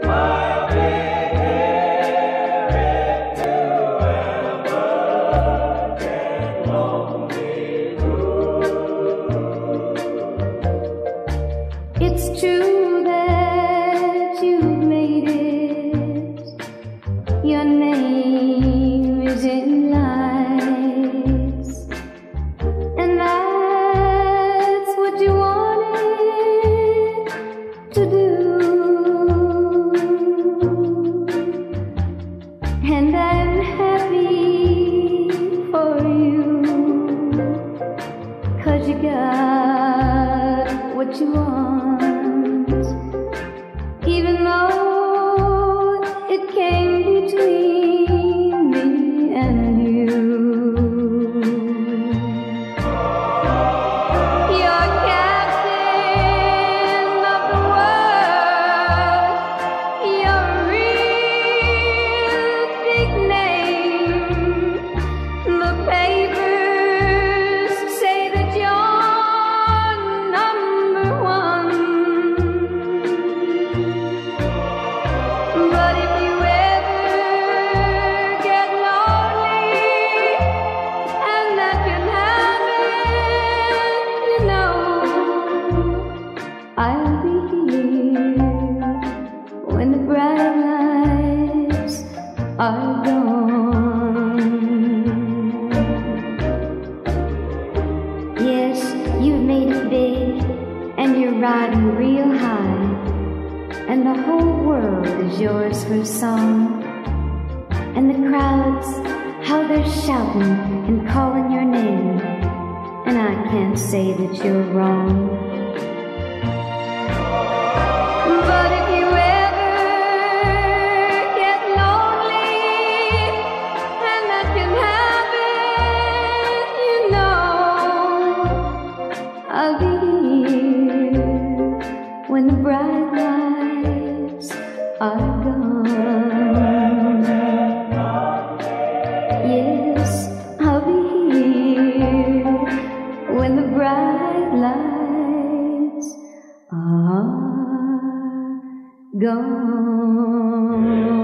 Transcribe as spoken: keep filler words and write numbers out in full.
I'll be here if you ever get lonely blue. It's true that you've made it. Your name is in lights, and that's what you wanted to do. And I'm happy for you, 'cause you got what you want, even though it came between me and you. You're captain of the world. You're a real big name. The papers say that you're number one. But if you ever get lonely, and that can happen, you know, I'll be here when the bright lights are gone. Yes, you've made it big, and you're riding real high, and the whole world is yours for a song. And the crowds, how they're shouting and calling your name, and I can't say that you're wrong. But if you ever get lonely, and that can happen, you know, I'll be here when the bright lights are gone. Yes, I'll be here when the bright lights are gone.